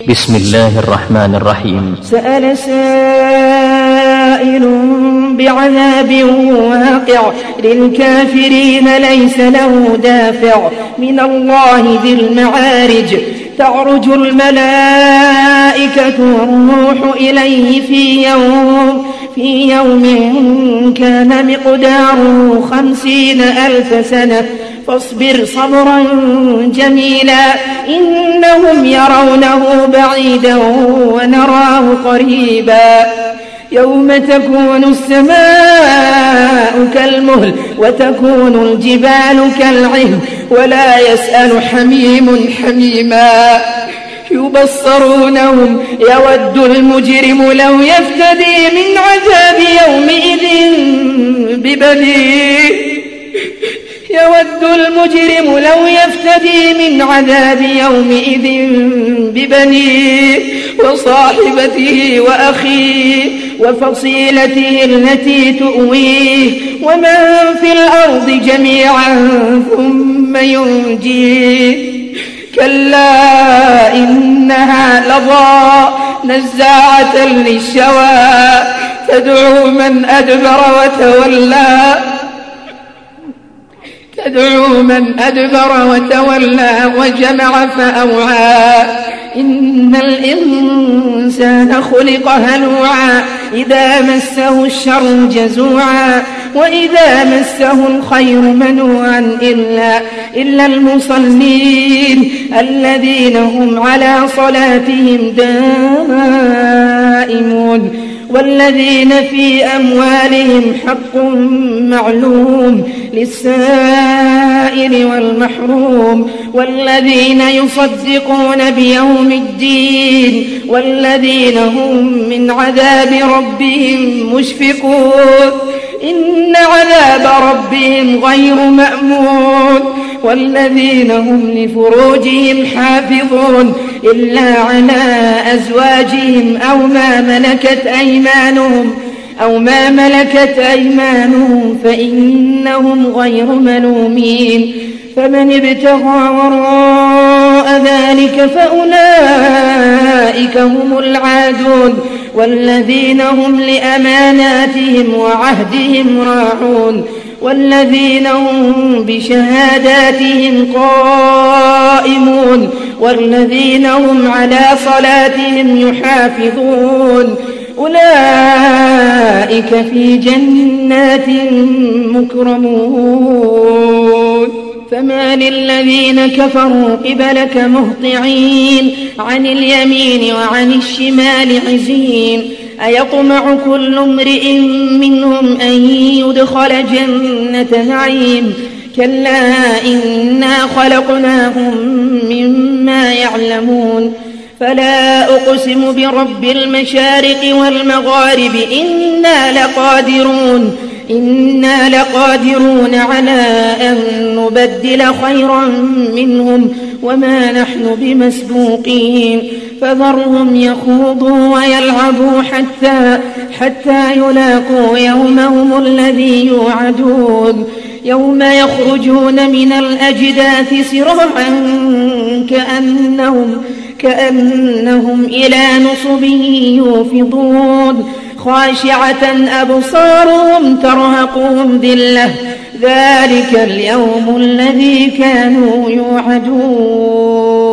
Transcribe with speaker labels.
Speaker 1: بسم الله الرحمن الرحيم.
Speaker 2: سأل سائل بعذاب واقع للكافرين ليس له دافع من الله ذي المعارج تعرج الملائكة والروح إليه في يوم كان مقداره 50,000 سنة فاصبر صبرا جميلا إنهم يرونه بعيدا ونراه قريبا يوم تكون السماء كالمهل وتكون الجبال كالعهن ولا يسأل حميم حميما يبصرونهم يود المجرم لو يفتدي من عذاب يومئذ ببنيه يود المجرم لو يفتدي من عذاب يومئذ ببنيه وصاحبته وأخيه وفصيلته التي تؤويه ومن في الأرض جميعا ثم ينجيه كلا إنها لظى نزاعة للشوى تدعو من أدبر وتولى وجمع فأوعى إن الإنسان خلق هلوعا إذا مسه الشر جزوعا وإذا مسه الخير منوعا إلا المصلين الذين هم على صلاتهم دائمون والذين في أموالهم حق معلوم للسائل والمحروم والذين يصدقون بيوم الدين والذين هم من عذاب ربهم مشفقون إن عذاب ربهم غير مأمون والذين هم لفروجهم حافظون إلا على أزواجهم أو ما ملكت أيمانهم فإنهم غير ملومين فمن ابتغى وراء ذلك فأولئك هم العادون والذين هم لأماناتهم وعهدهم راعون والذين هم بشهاداتهم قائمون والذين هم على صلاتهم يحافظون أولئك في جنات مكرمون فما للذين كفروا قبلك مهطعين عن اليمين وعن الشمال عزين أيطمع كل امرئ منهم أن يدخل جنة نعيم كلا إنا خلقناهم مما يعلمون فلا أقسم برب المشارق والمغارب إنا لقادرون على أن نبدل خيرا منهم وما نحن بمسبوقين فذرهم يخوضوا ويلعبوا حتى يلاقوا يومهم الذي يوعدون يوم يخرجون من الأجداث سرعا كأنهم إلى نصب يوفضون خاشعة أبصارهم ترهقهم ذلة ذلك اليوم الذي كانوا يوعدون.